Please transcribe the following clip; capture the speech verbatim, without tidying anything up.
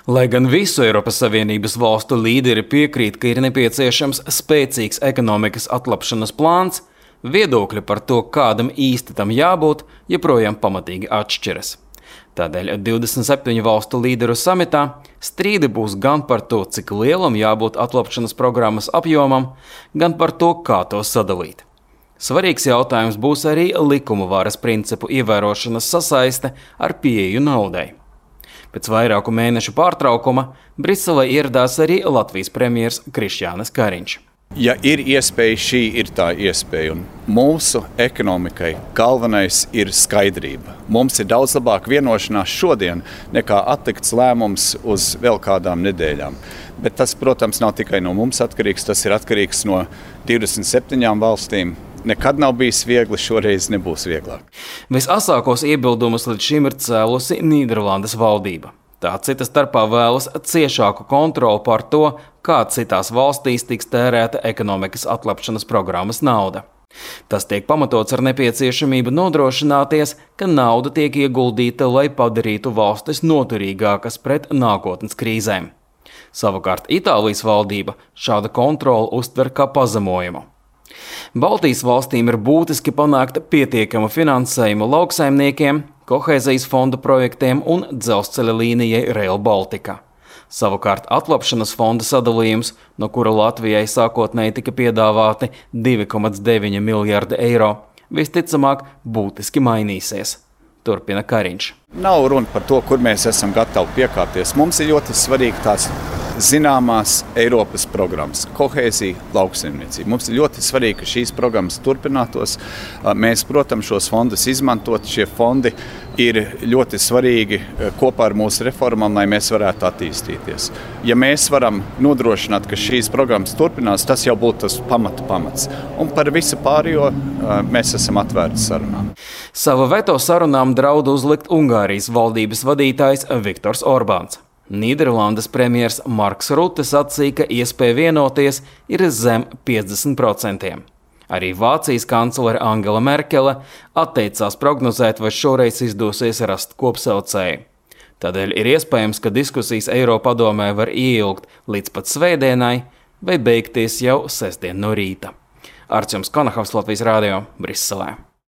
Lai gan visu Eiropas Savienības valstu līderi piekrīt, ka ir nepieciešams spēcīgs ekonomikas atlapšanas plāns, viedokļi par to, kādam īsti tam jābūt, joprojām pamatīgi atšķiras. Tādēļ divdesmit septiņu valstu līderu samitā strīdi būs gan par to, cik lielam jābūt atlapšanas programmas apjomam, gan par to, kā to sadalīt. Svarīgs jautājums būs arī likuma varas principu ievērošanas sasaiste ar pieeju naudai. Pēc vairāku mēnešu pārtraukuma Briselē ieradās arī Latvijas premjers Krišjānis Kariņš. Ja ir iespēja, šī ir tā iespēja. Un mūsu ekonomikai galvenais ir skaidrība. Mums ir daudz labāka vienošanās šodien nekā atlikts lēmums uz vēl kādām nedēļām. Bet tas, protams, nav tikai no mums atkarīgs, tas ir atkarīgs no divdesmit septiņām valstīm. Nekad nav bijis viegli, šoreiz nebūs vieglāk. Visasākos iebildumus līdz šim ir cēlusi Nīderlandes valdība. Tā cita starpā vēlas ciešāku kontroli par to, kā citās valstīs tiks tērēta ekonomikas atlapšanas programmas nauda. Tas tiek pamatots ar nepieciešamību nodrošināties, ka nauda tiek ieguldīta, lai padarītu valstis noturīgākas pret nākotnes krīzēm. Savukārt Itālijas valdība šāda kontrola uztver kā pazemojumu. Baltijas valstīm ir būtiski panākt pietiekamu finansējumu lauksaimniekiem, kohēzijas fonda projektiem un dzelzceļa līnijai Rail Baltica. Savukārt atlapšanas fonda sadalījums, no kura Latvijai sākotnēji tika piedāvāti divi komats deviņi miljardi eiro, visticamāk būtiski mainīsies. Turpina Kariņš. Nav runa par to, kur mēs esam gatavi piekāpties. Mums ir ļoti svarīgi tās zināmās Eiropas programmas, kohēzija, lauksaimniecība. Mums ir ļoti svarīgi, ka šīs programmas turpinātos. Mēs, protams, šos fondus izmantot. Šie fondi ir ļoti svarīgi kopā ar mūsu reformām, lai mēs varētu attīstīties. Ja mēs varam nodrošināt, ka šīs programmas turpinās, tas jau būtu tas pamata pamats. Un par visu pārējo mēs esam atvērti sarunām. Savu veto sarunām draud uzlikt Ungārijas valdības vadītājs Viktors Orbāns. Nīderlandes premjers Marks Rutte sacīja, ka iespēja vienoties ir zem piecdesmit procentiem. Arī Vācijas kanclere Angela Merkele atteicās prognozēt, vai šoreiz izdosies rast kopsaucēju. Tādēļ ir iespējams, ka diskusijas Eiropadomē var ieilgt līdz pat svētdienai vai beigties jau sestdien no rīta. Arčuns Konahavs, Latvijas radio, Briselē.